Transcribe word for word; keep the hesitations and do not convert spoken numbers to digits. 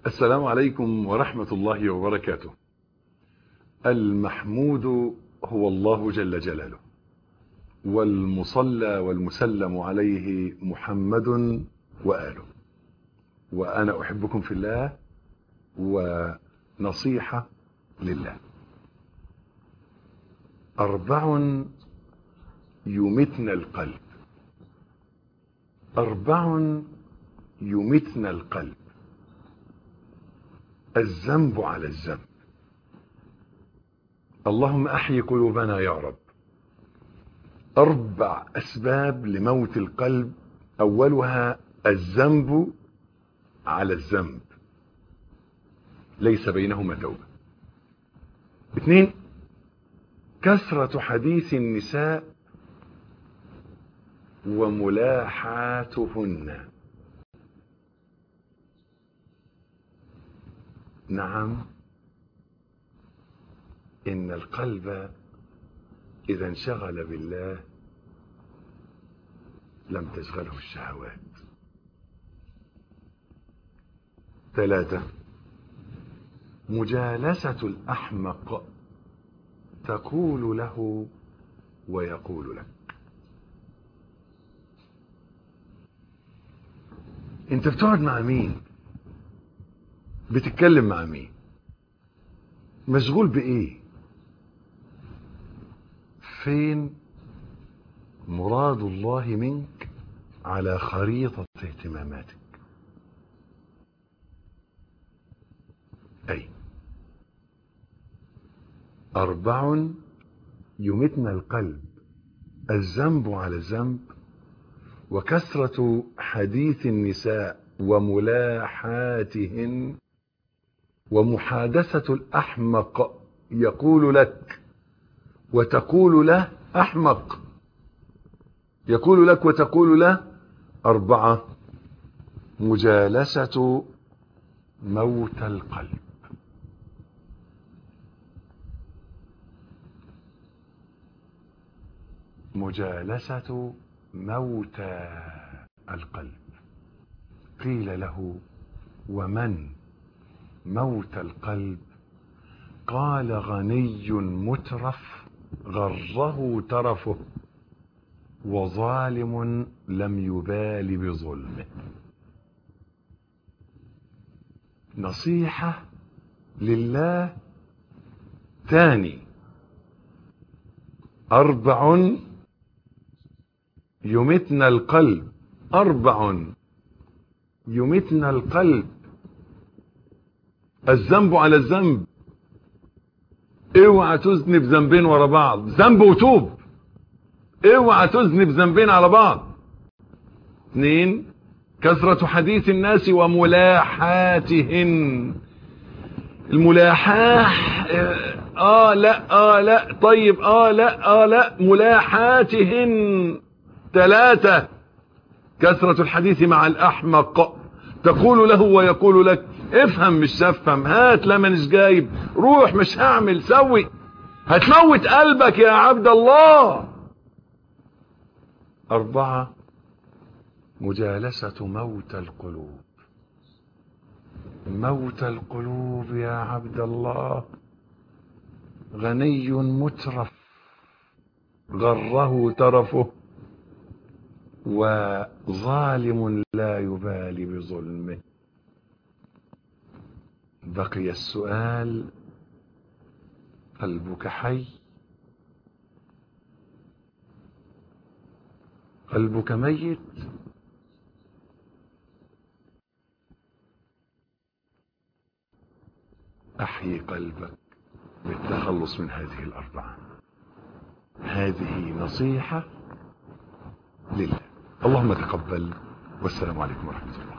السلام عليكم ورحمة الله وبركاته. المحمود هو الله جل جلاله، والمصلى والمسلم عليه محمد وآله. وأنا أحبكم في الله، ونصيحة لله. أربع يمتن القلب، أربع يمتن القلب: الذنب على الذنب. اللهم أحيي قلوبنا يا رب. أربع أسباب لموت القلب، أولها الذنب على الذنب، ليس بينهما توبة. اثنين، كثرة حديث النساء وملاحاتهن. نعم، إن القلب إذا انشغل بالله لم تشغله الشهوات. ثلاثة، مجالسة الأحمق، تقول له ويقول لك. انت بتقعد مع مين؟ بتتكلم مع مين؟ مشغول بإيه؟ فين مراد الله منك على خريطة اهتماماتك؟ أي أربع يمتن القلب: الذنب على الذنب، وكثرة حديث النساء وملاحاتهن، ومحادثة الأحمق، يقول لك وتقول له. أحمق يقول لك وتقول له. أربعة، مجالسة موت القلب. مجالسة موت القلب. قيل له: ومن موت القلب؟ قال: غني مترف غره ترفه، وظالم لم يبال بظلمه. نصيحة لله ثاني: أربع يمتن القلب، أربع يمتن القلب: الذنب على الذنب. اوعى تذنب ذنبين ورا بعض، ذنب وتوب. اوعى تذنب ذنبين على بعض. اثنين، كثرة حديث الناس وملاحاتهن. الملاحاة اه لا اه لا طيب اه لا اه لا ملاحاتهن. ثلاثة، كثرة الحديث مع الأحمق، تقول له ويقول لك. افهم مش تفهم، هات لا مش جايب، روح مش هعمل، سوي. هتموت قلبك يا عبد الله. أربعة، مجالسة موت القلوب. موت القلوب يا عبد الله. غني مترف غره ترفه، وظالم لا يبالي بظلمه. بقي السؤال: قلبك حي؟ قلبك ميت؟ أحيي قلبك بالتخلص من هذه الأربعة. هذه نصيحة لله. اللهم تقبل، والسلام عليكم ورحمة الله.